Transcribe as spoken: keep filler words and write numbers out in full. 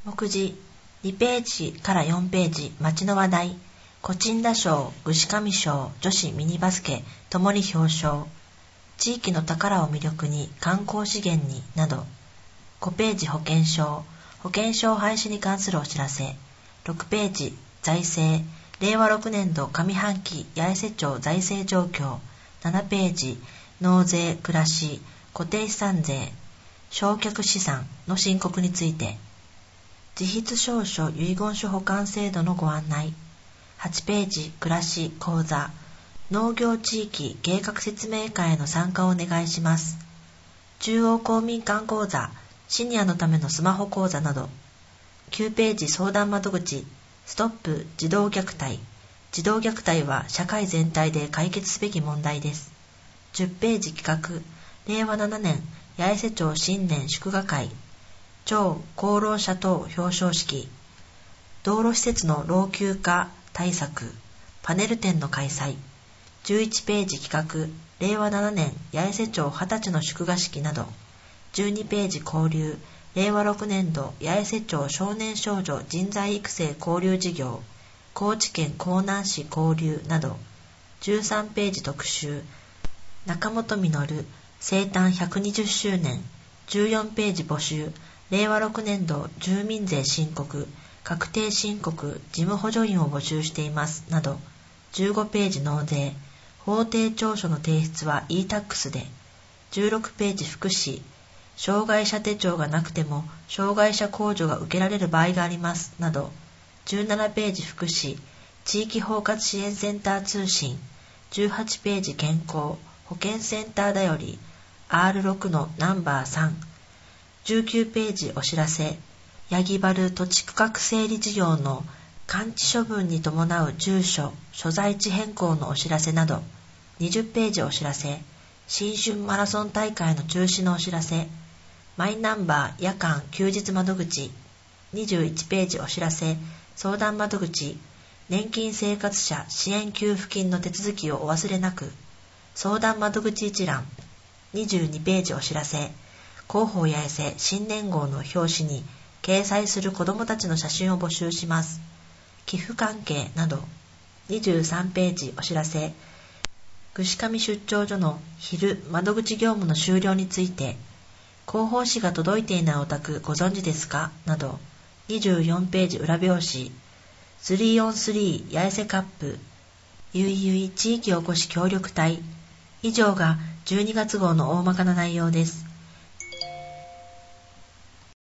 目次にページからよんページ、町の話題、コチンダ賞、串上賞、女子ミニバスケ、ともに表彰、地域の宝を魅力に、観光資源に、など。ごページ保険証、保険証廃止に関するお知らせ。ろくページ財政、令和ろくねん度上半期八重瀬町財政状況。ななページ納税、暮らし、固定資産税、償却資産の申告について。自筆証書遺言書保管制度のご案内。はちページ暮らし、講座、農業地域計画説明会への参加をお願いします。中央公民館講座、シニアのためのスマホ講座など。きゅうページ相談窓口、ストップ児童虐待。児童虐待は社会全体で解決すべき問題です。じゅっページ企画、れいわななねん八重瀬町新年祝賀会、町功労者等表彰式、道路施設の老朽化対策、パネル展の開催。じゅういちページ企画、れいわななねん八重瀬町はたちの祝賀式など。じゅうにページ交流、れいわろくねん度八重瀬町少年少女人材育成交流事業、高知県香南市交流など。じゅうさんページ特集、中本実生誕ひゃくにじゅっしゅうねん。じゅうよんページ募集、れいわろくねん度住民税申告、確定申告事務補助員を募集していますなど。じゅうごページ納税、法定調書の提出は イータックス で。じゅうろくページ福祉、障害者手帳がなくても障害者控除が受けられる場合がありますなど。じゅうななページ福祉、地域包括支援センター通信。じゅうはちページ健康、保健センターだより アールろく のナンバーさん。じゅうきゅうページお知らせ、八木原土地区画整理事業の完治処分に伴う住所所在地変更のお知らせなど。にじゅうページお知らせ、新春マラソン大会の中止のお知らせ、マイナンバー夜間休日窓口。にじゅういちページお知らせ、相談窓口、年金生活者支援給付金の手続きをお忘れなく。相談窓口一覧。にじゅうにページお知らせ、広報八重瀬新年号の表紙に掲載する子どもたちの写真を募集します。寄付関係など。にじゅうさんページお知らせ、串上出張所の昼窓口業務の終了について、広報誌が届いていないお宅ご存知ですかなど。にじゅうよんページ裏表紙、スリーオンスリー 八重瀬カップ、ゆいゆい地域おこし協力隊。以上がじゅうにがつ号の大まかな内容です。